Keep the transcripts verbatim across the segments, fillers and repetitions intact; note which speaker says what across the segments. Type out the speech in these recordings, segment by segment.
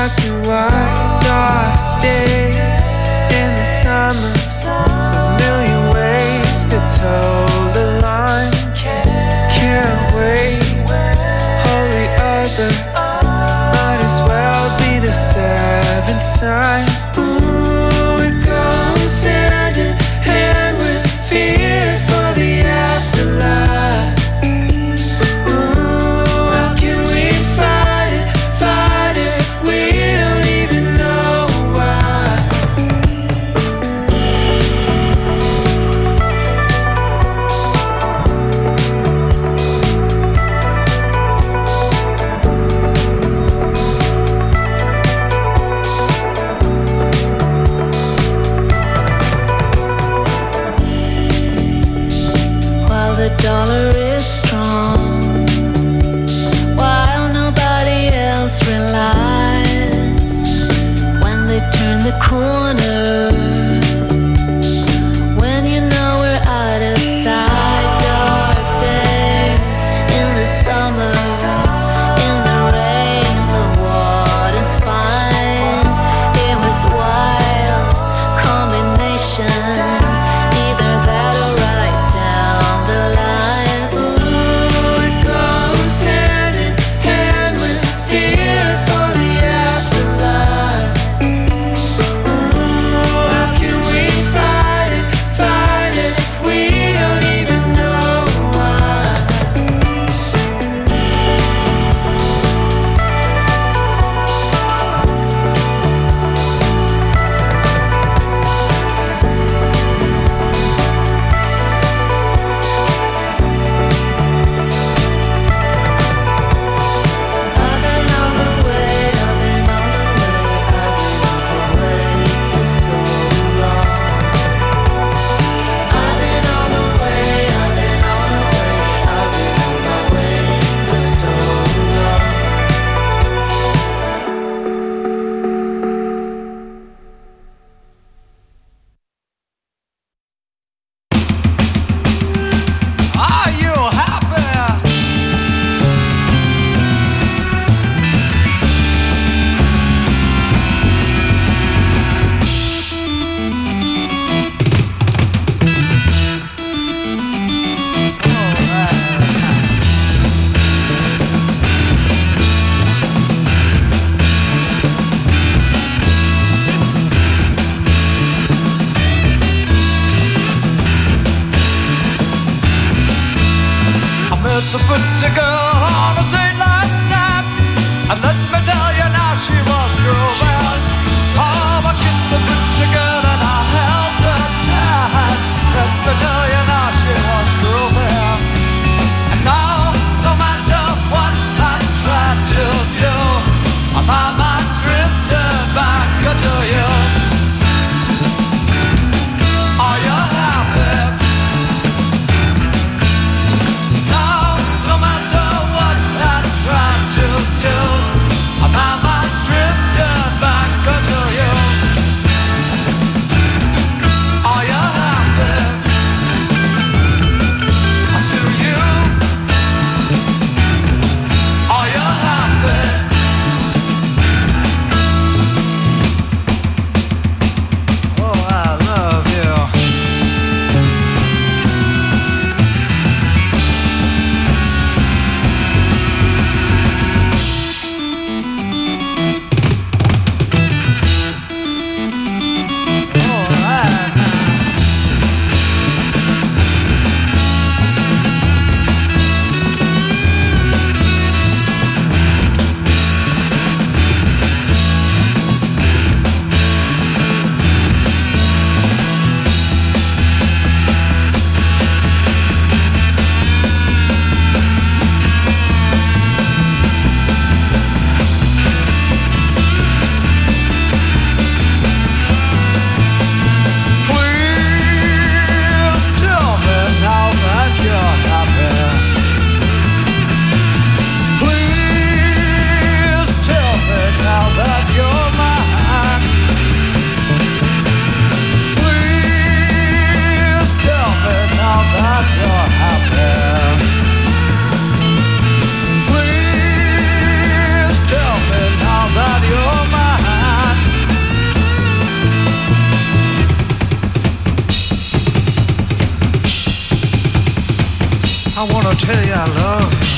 Speaker 1: black and white, dark days in the summer. A million ways to toe the line. Can't wait, holy other. Might as well be the seventh sign. Ooh, it goes hand in hand with fear for the afterlife.
Speaker 2: The dollar is strong, while nobody else relies. When they turn the corner, when you know we're out of sight. Dark days in the summer, in the rain, the water's fine. It was wild combination, either that or right down the line. Ooh, it goes hand in hand with fear for the afterlife. Ooh, how can we fight it, fight it? We don't even know why. I've been on the way, I've been on the way, I've been on the way for so long. I've been on the way, I've been on the way, I've been on my way for so long.
Speaker 3: Are you happy? I met a pretty girl on a date last night, and let me tell you now, she was grooving. Oh, I kissed the pretty girl and I held her tight. Let me tell you now, she was grooving. And now, no matter what I try to do, my mind's drifting back to you. Are you happy? No, no matter
Speaker 1: tell you I love you.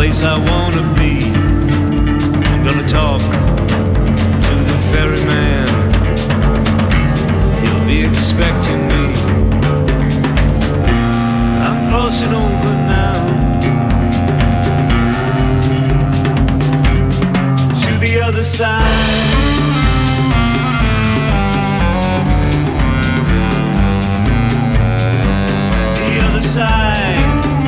Speaker 1: place I wanna be. I'm gonna talk to the ferryman. He'll be expecting me. I'm crossing over now to the other side. The other side.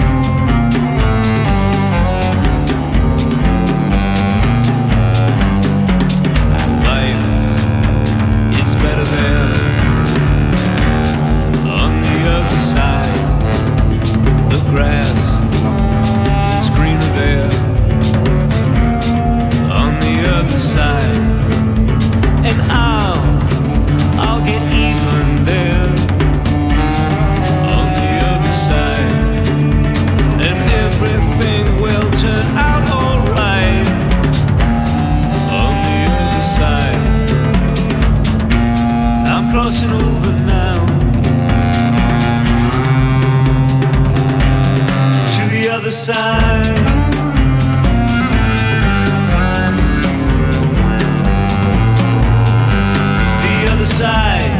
Speaker 1: Grass is greener there on the other side, and I'll, I'll get even there on the other side, and everything will turn out alright on the other side. I'm crossing over now the other side. The other side.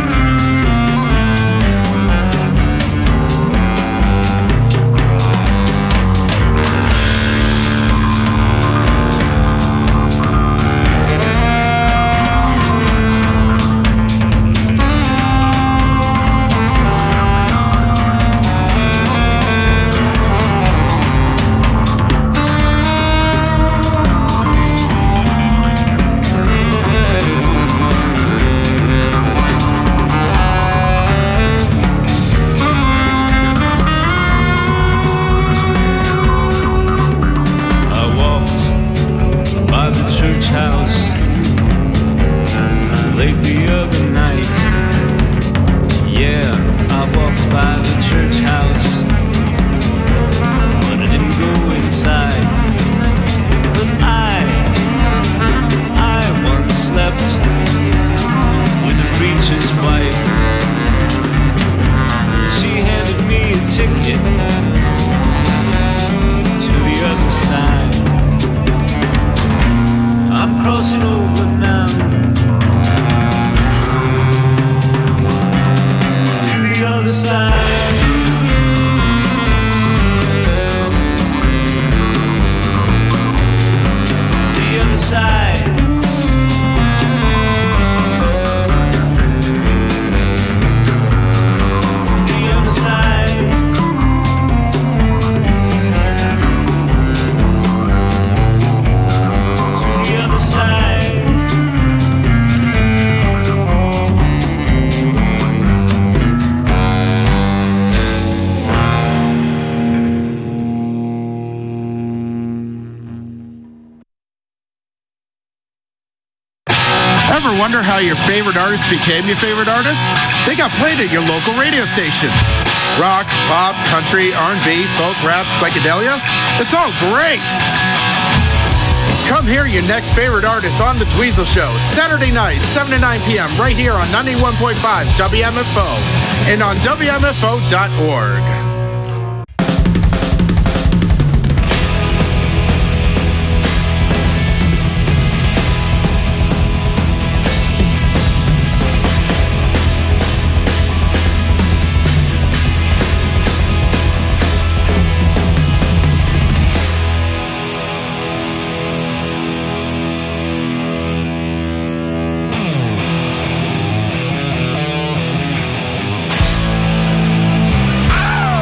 Speaker 4: Ever wonder how your favorite artist became your favorite artist? They got played at your local radio station. Rock, pop, country, R and B, folk, rap, psychedelia. It's all great. Come hear your next favorite artist on The Dweezil Show, Saturday night, seven to nine p.m. right here on ninety-one point five W M F O and on W M F O dot org.
Speaker 3: Oh!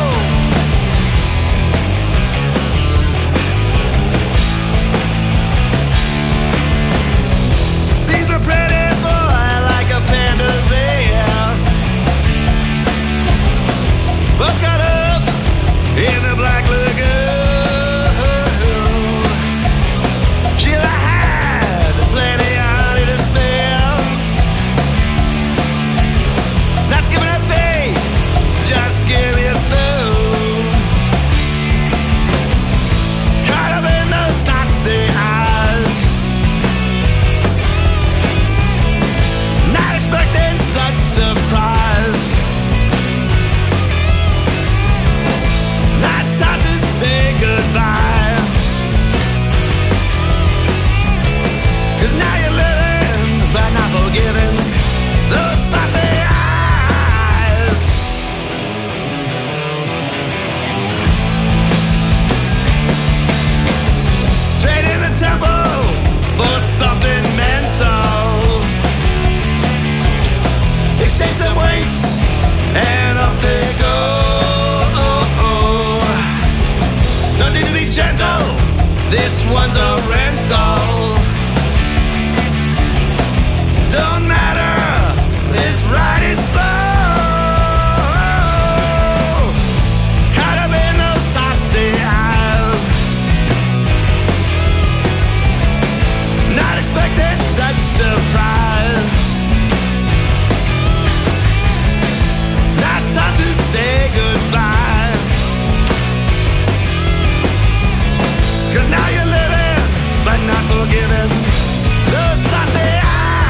Speaker 3: No, this one's a rental. Don't matter, this ride is slow. Caught up in those saucy eyes. Not expecting such surprise. Now it's time to say goodbye. 'Cause now you're living, but not forgiven. Those saucy eyes.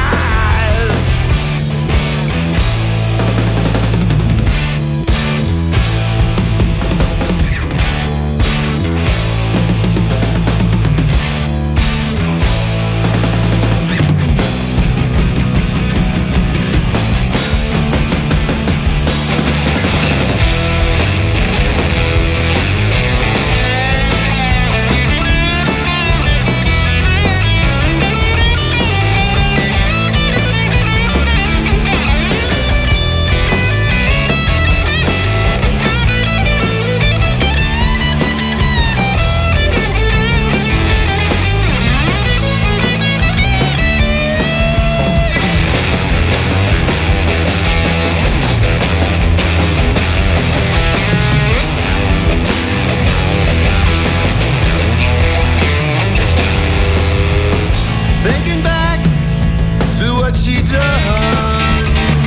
Speaker 3: Thinking back to what she done.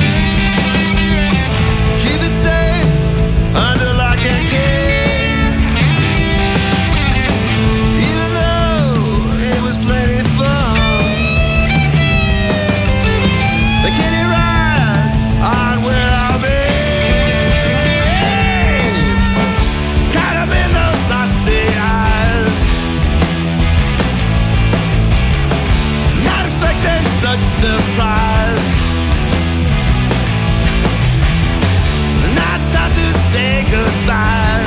Speaker 3: Keep it safe under lock and key. Even though it was plenty fun. The kiddie rides on where I'll be. Caught up in those saucy eyes. Not expecting such surprise. Now it's time to say goodbye.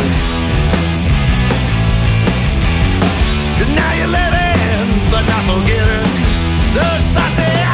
Speaker 3: 'Cause now you're living, but not forgetting those saucy eyes.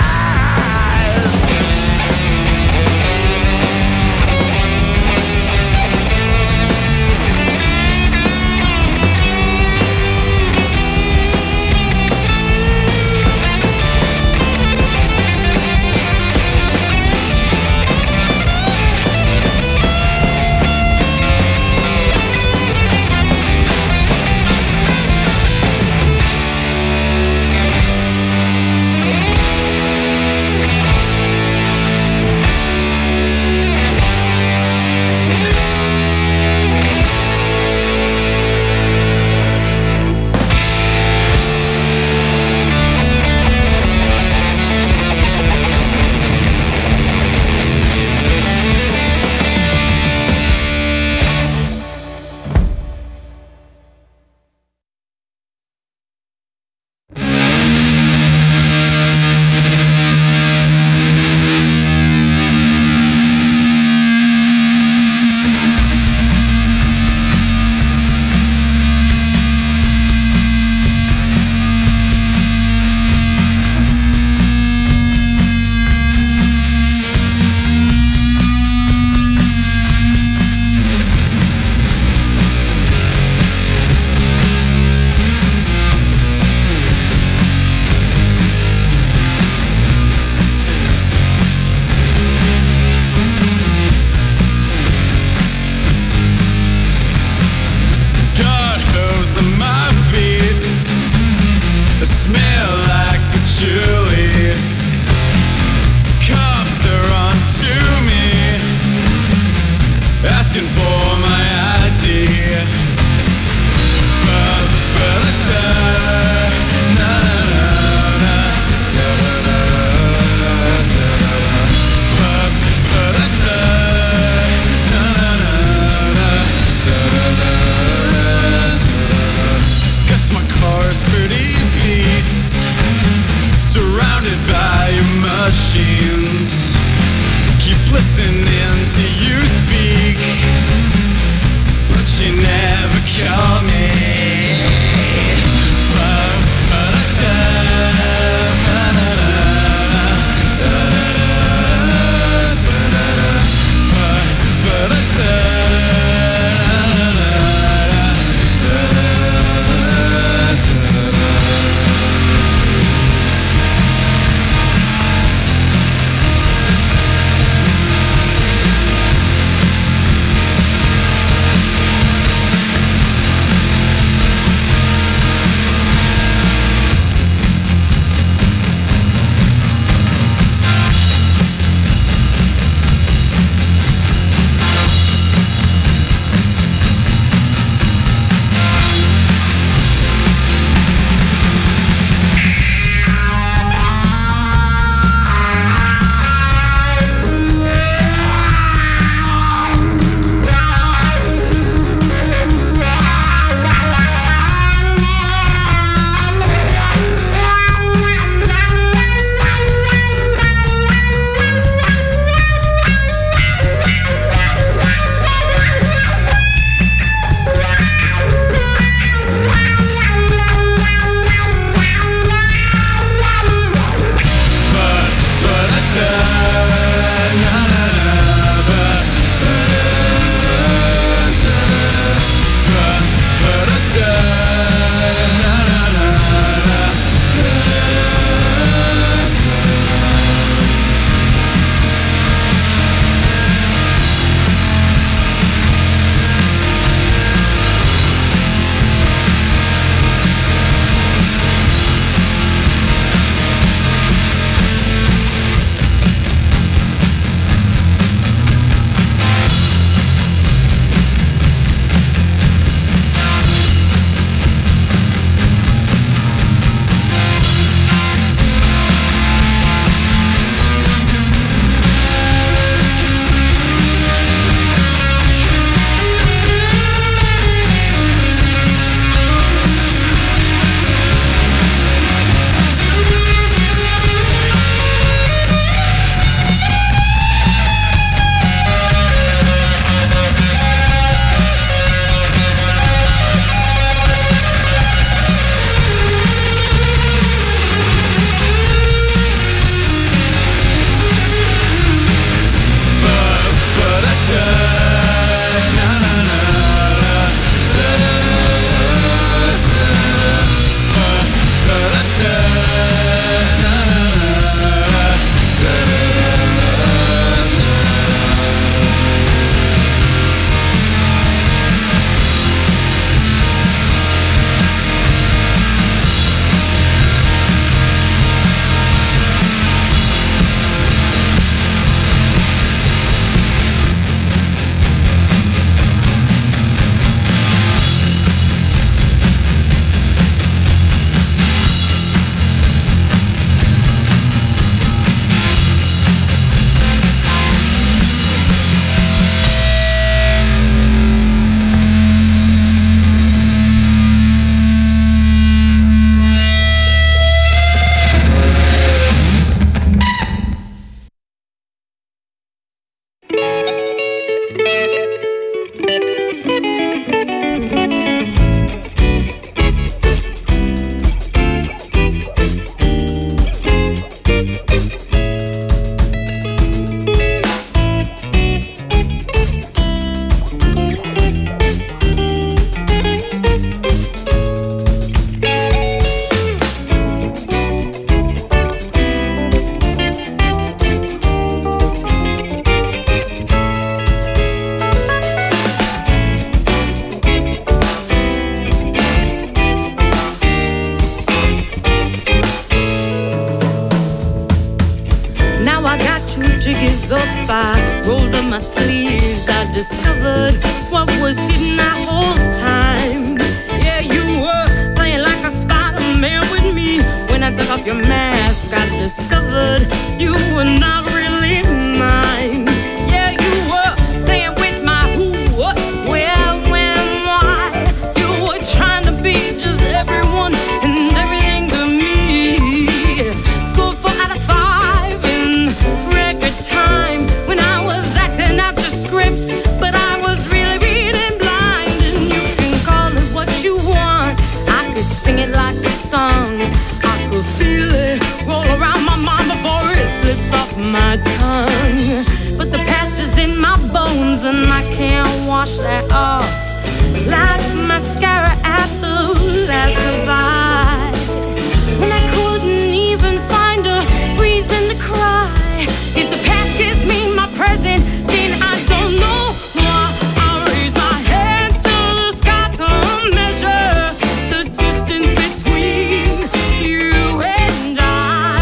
Speaker 5: if I rolled up my sleeves, I discovered what was hidden that whole time. Yeah, you were playing like a Spider-Man with me. When I took off your mask, I discovered you were not really mine. Yeah, you were playing with my who, what, where, when, why. You were trying to be just everyone and everything to me. Scored four out of five in record time when I was acting out your script, but I was really reading blind. And you can call it what you want. I could sing it like a song. I could feel it roll around my mind before it slips off my tongue. But the past is in my bones and I can't wash that off like mascara at the last goodbye. When I couldn't even find a reason to cry. If the past gives me my present, then I don't know why. I raise my hands to the sky to measure the distance between you and I.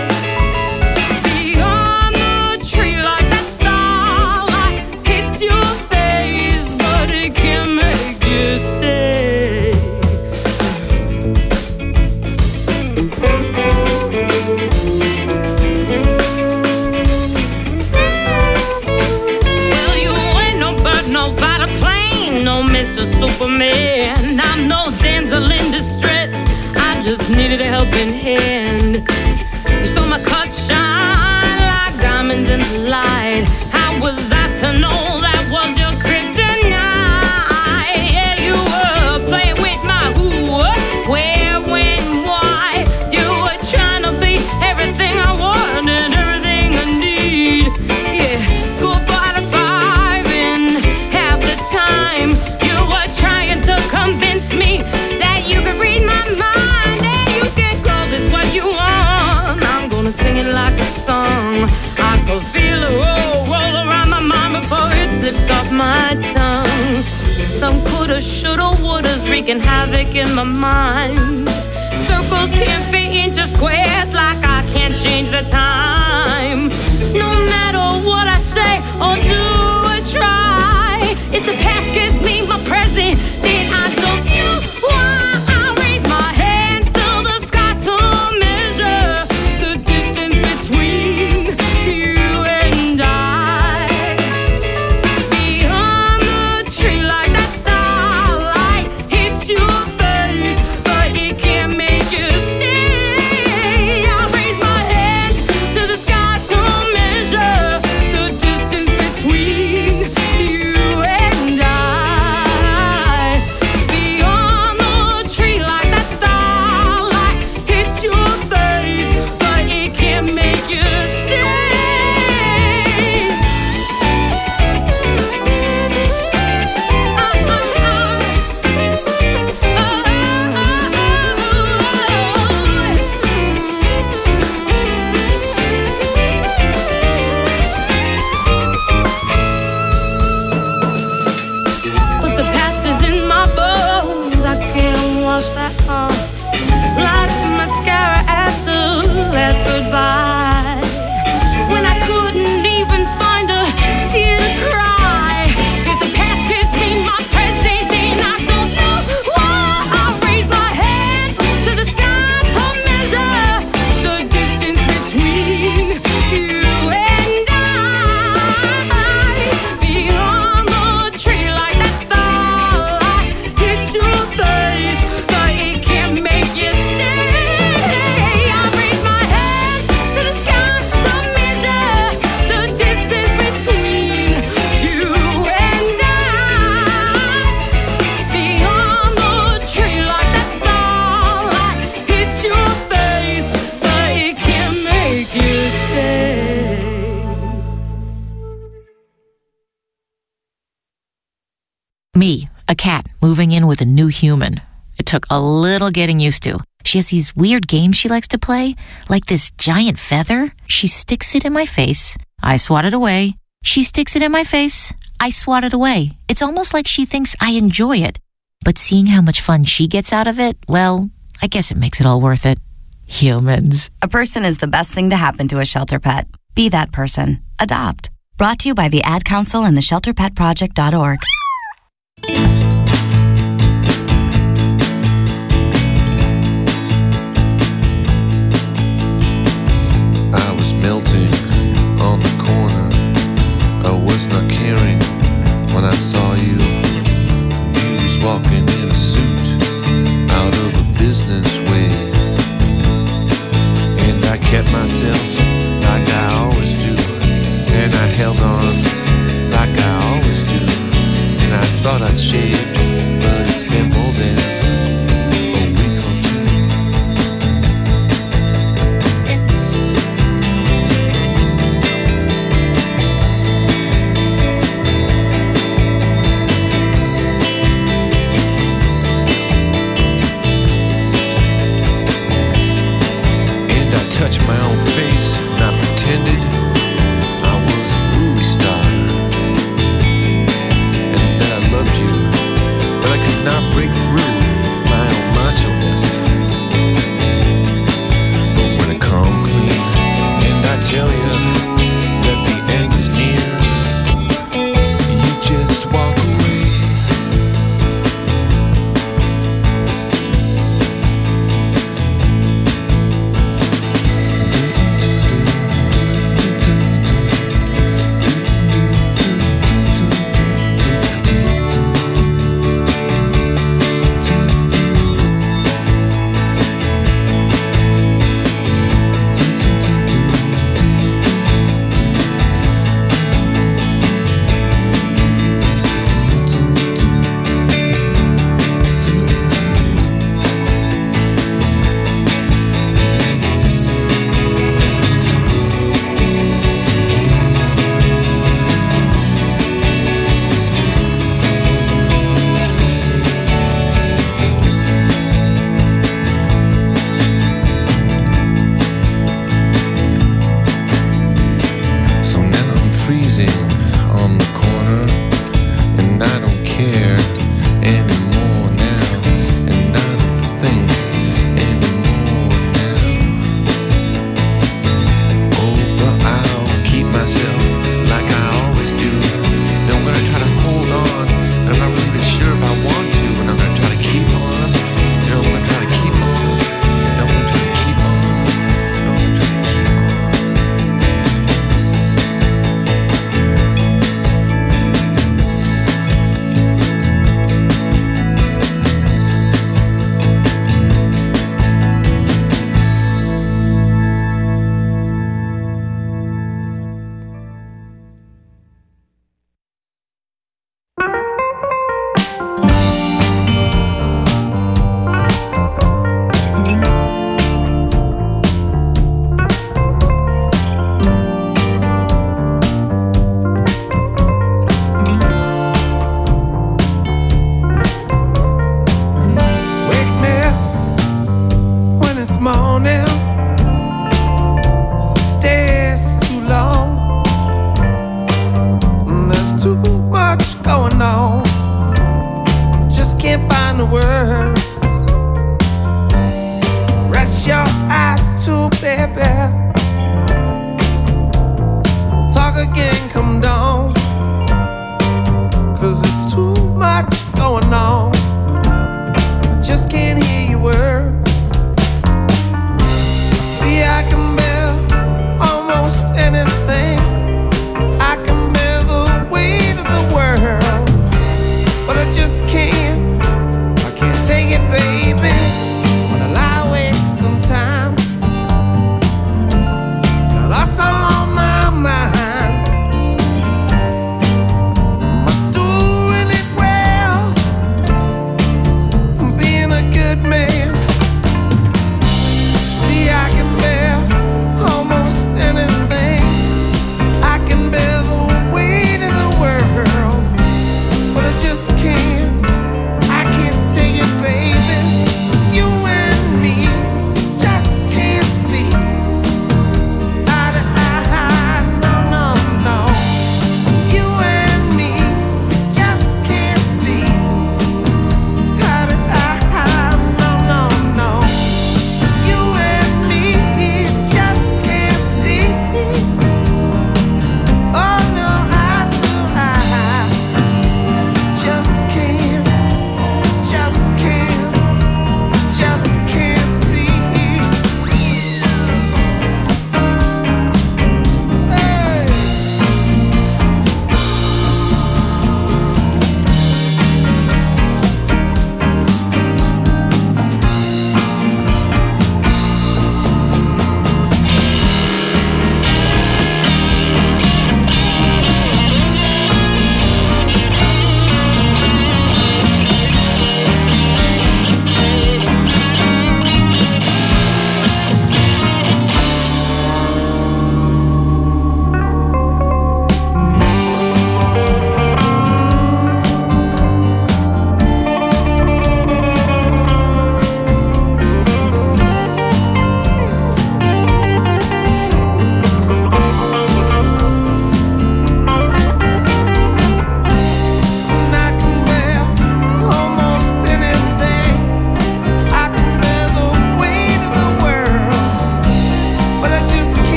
Speaker 5: Beyond the tree like that starlight hits your face, but it can't make you stay. Well, you ain't no bird, no fighter plane, no Mister Superman. I'm no damsel in distress, I just needed a helping hand. You saw my cut shine like diamonds in the light. How was I to know that was your kryptonite? Yeah, you were playing with my who, what, where, when, why. You were trying to be everything I want and everything I need. Yeah, scored four out of five in half the time. You were trying to convince me that you could read my mind and you can call this what you want. I'm gonna sing it like a song. I could feel it roll, roll around my mind before it slips off my tongue. Some coulda, shoulda, wouldas wreaking havoc in my mind. Circles can't fit into squares like I can't change the time. No matter what I say or do or try, if the past gives me my present, then I don't know why. I raise my hands to the sky to measure the distance between you and I. Beyond the tree like that starlight hits your face, but it can't make you stay. I raise my hands to the sky to measure the distance between you and I. Beyond the tree like that starlight hits your face, but it can't make you stay. But the past is in my bones, I can't wash that off like mascara at the last goodbye. When I couldn't even find a tear to cry. If the past gives me my present, then I don't know why. I raise my hands to the sky to measure the distance between you and I. Beyond the tree like that starlight hits your face, but it can't make you stay. I raise my hands to the sky to measure the distance between you and I. Beyond the tree like that starlight hits your face, but it can't make you stay.
Speaker 6: Me, a cat, moving in with a new human. It took a little getting used to. She has these weird games she likes to play, like this giant feather. She sticks it in my face. I swat it away. She sticks it in my face. I swat it away. It's almost like she thinks I enjoy it. But seeing how much fun she gets out of it, well, I guess it makes it all worth it. Humans.
Speaker 7: A person is the best thing to happen to a shelter pet. Be that person. Adopt. Brought to you by the Ad Council and the shelter pet project dot org.
Speaker 8: I was melting on the corner. I was not caring when I saw you. You was walking in a suit out of a business way. And I kept myself like I always do. And I held on like I always do. And I thought I'd shaved, but it's been more than a week or two. And I touched my own face and I pretended not break through my own macho-ness. But when I come clean and I tell you that the end is near, you just walk away.
Speaker 1: Take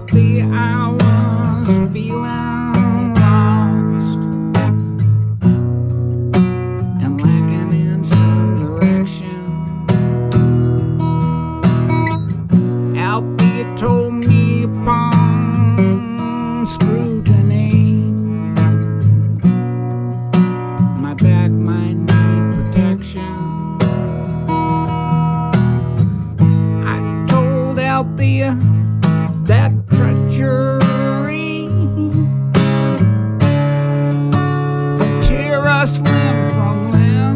Speaker 9: Althea, I was feeling lost and lacking in some direction. Althea told me upon scrutiny my back might need protection. I told Althea that treachery would tear us limb from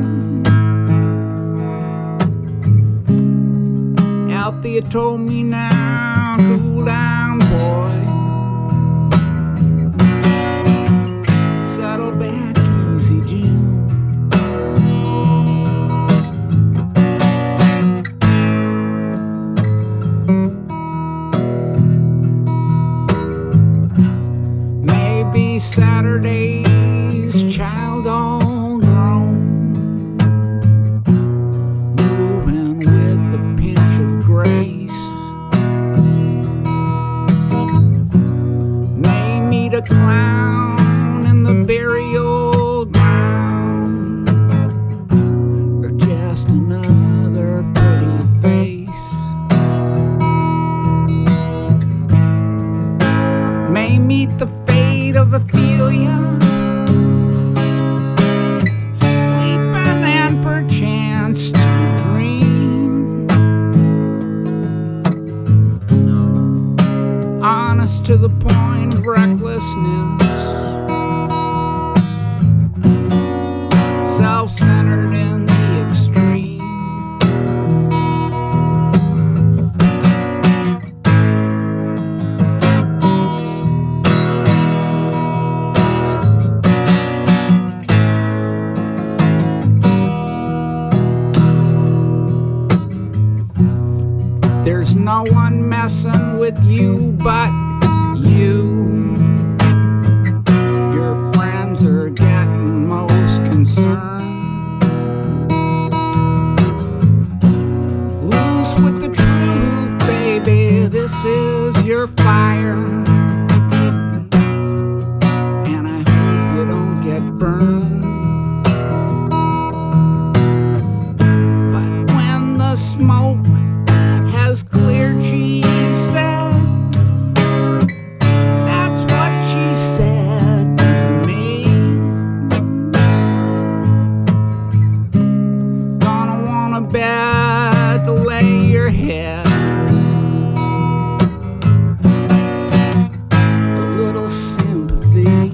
Speaker 9: limb. Althea told me, now cool down, boy, settle back easy, Jim. Maybe Saturday's child all grown, moving with a pinch of grace, may meet a clown in the burial ground, or just another pretty face. May meet the fate of Ophelia, sleeping and perchance to dream, honest to the point of recklessness, self-centered in the extreme. There's no one messing with you but you. Your friends are getting most concerned. Loose with the truth, baby, this is your fire, and I hope you don't get burned. But when the smoke has cleared, she said, that's what she said to me. Gonna want a bed to lay your head, a little sympathy.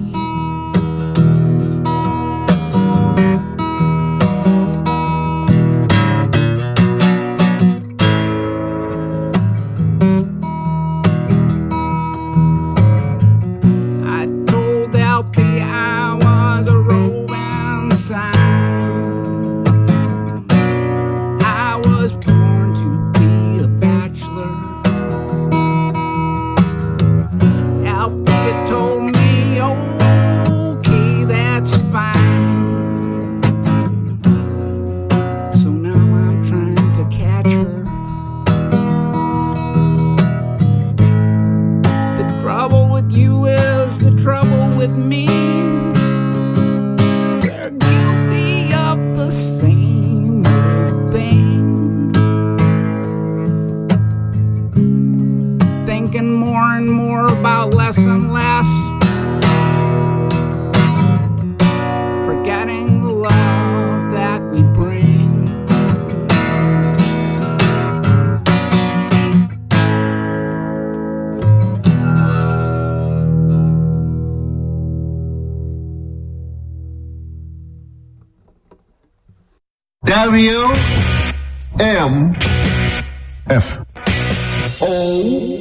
Speaker 10: W M F O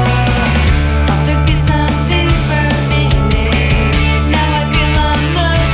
Speaker 2: There'd be some deeper meaning. Now I feel I'm looking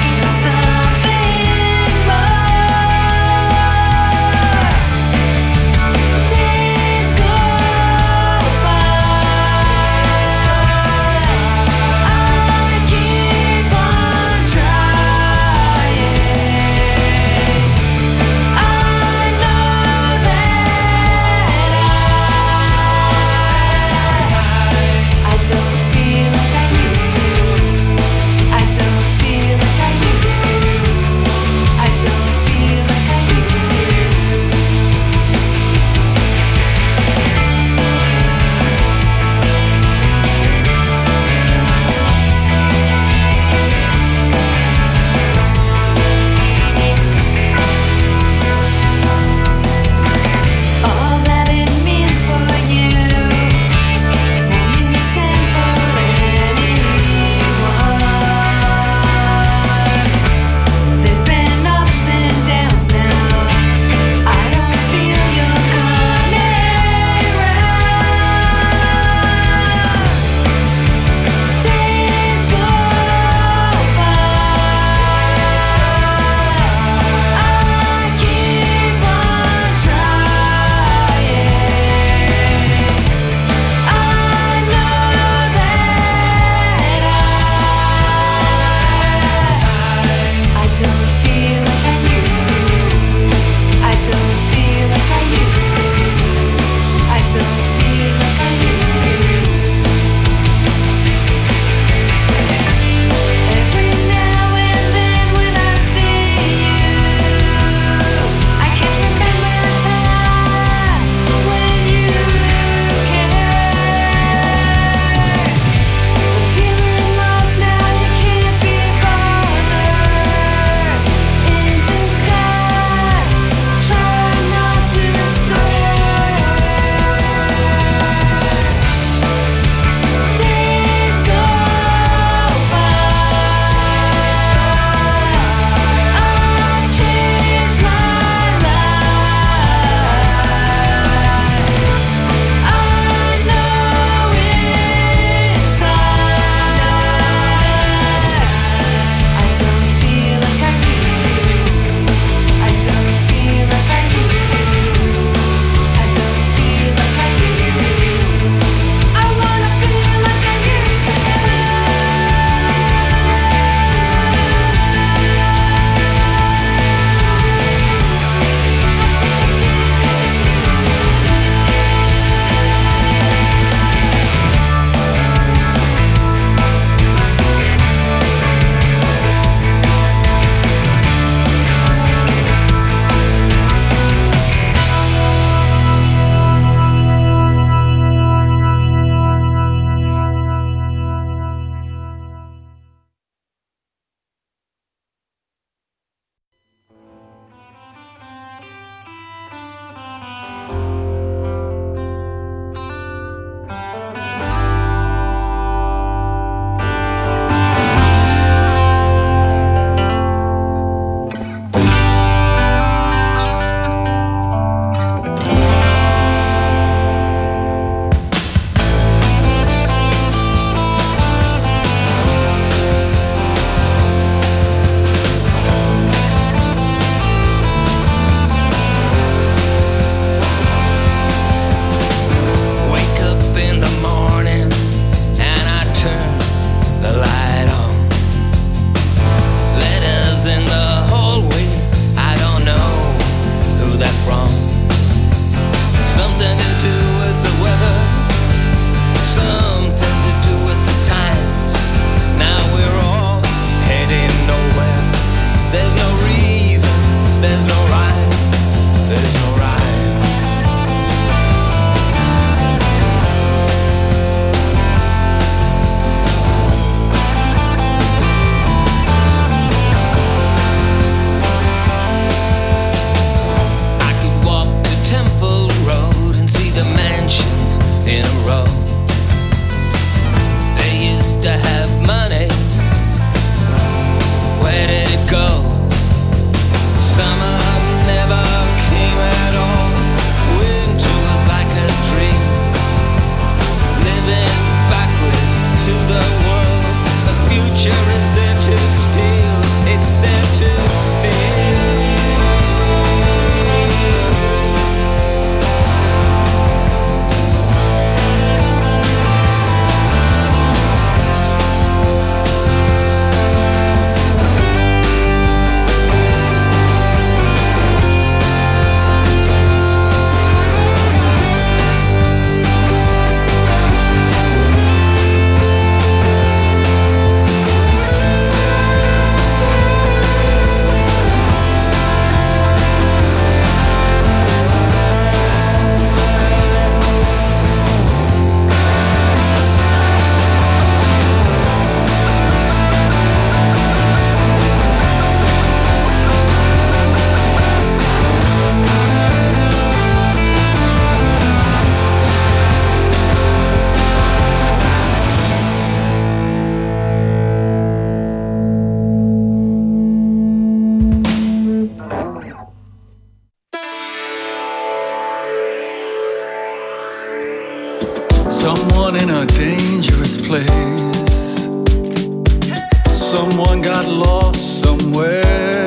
Speaker 11: a dangerous place. Someone got lost somewhere.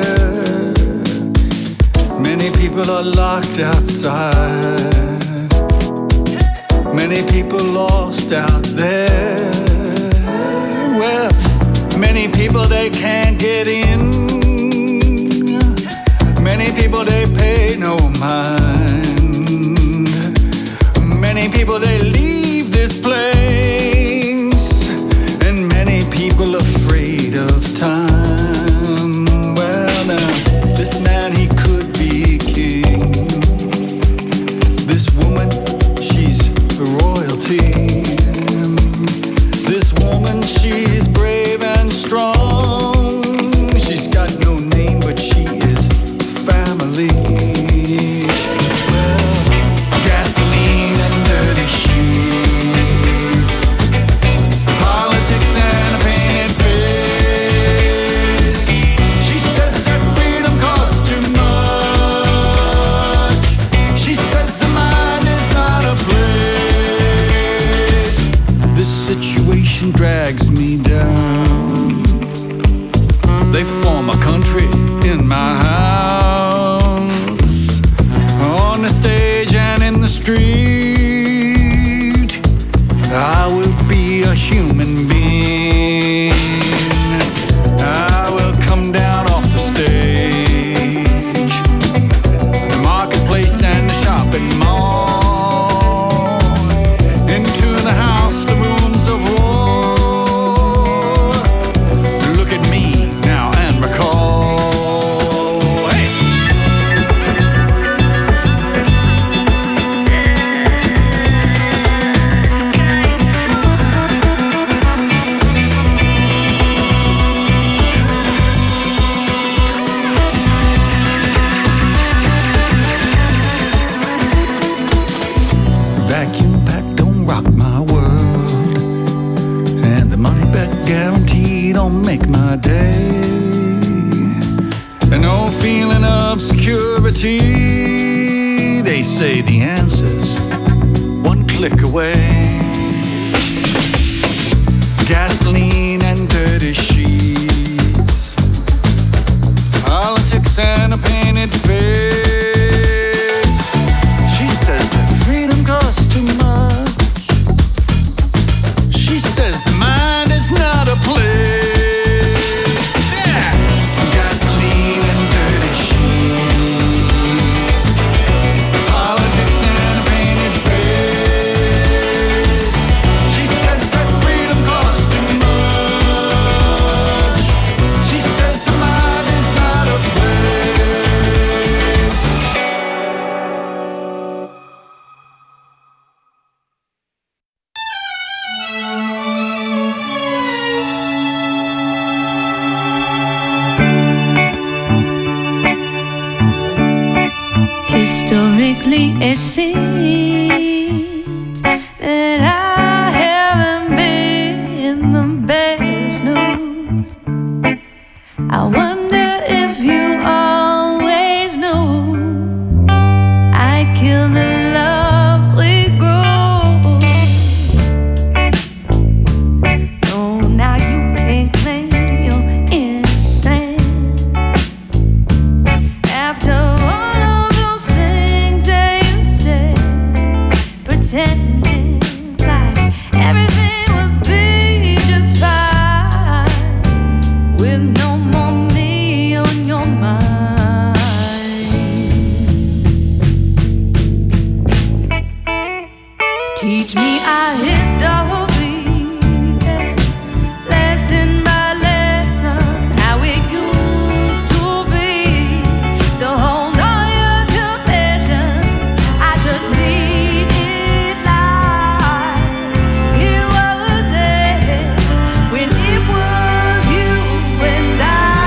Speaker 11: Many people are locked outside. Many people lost out there. Well, many people they can't get in. Many people they pay no mind. Many people they leave this place. And many people afraid of time. Well now, this man he could be king. This woman, she's royalty. This woman, she's brave and strong. She's got no name, but she is family. Well, gasoline and dirty sheets, politics and a painted face. She says that freedom costs too much. She says the mind is not a place. This situation drags me down. They form a country in my house, on the stage and in the street. I will be a human being. I will come down off the stage, the marketplace and the shopping mall, into the house, the rooms of war. Look at me now and recall. Hey! Vacuum pack don't rock my world, and the money back guarantee don't make my day. And no feeling of security. They say the answer's one click away. Gasoline and dirty sheets, politics and a painted face. She says that freedom costs too much. She says the mind is not a place. Yeah. Gasoline and dirty sheets, politics and a painted face. She says that freedom costs too much. She says the mind is not a place.
Speaker 2: Historically, it seems that I haven't been the best news. I wonder if you always knew I'd kill the love we grew. Oh, now you can't claim your innocence after all of those things that you said, pretending like everything would be just fine with no more me on your mind. Teach me our history, lesson by lesson, how it used to be. To hold all your confessions, I just need it like it was there when it was you and I.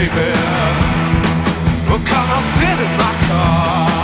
Speaker 3: baby. Well, come on, sit in my car.